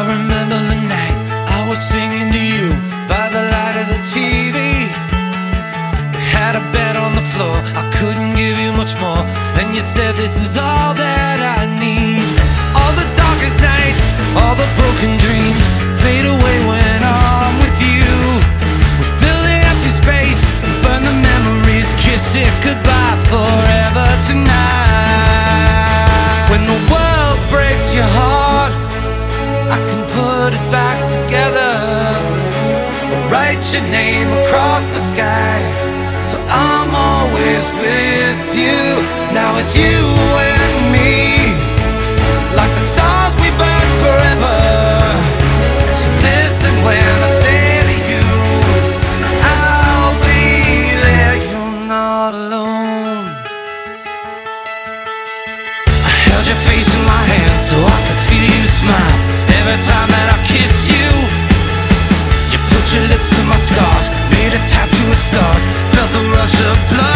remember the night I was singing to you by the light of the TV. We had a bed on the floor, I couldn't give you much more, and you said this is all that I need. All the darkest nights, all the broken dreams fade away when I'm with you. We fill the empty space, burn the memories, kiss it goodbye forever tonight. When the world breaks your heart, I can put it back together, or write your name across the sky, so I'm always with you. Now it's you and me, like the stars we burn forever. So listen when I say to you, I'll be there, you're not alone. I held your face in my hand so I could feel you smile every time that I kiss you. You put your lips to my scars, made a tattoo of stars, felt the rush of blood.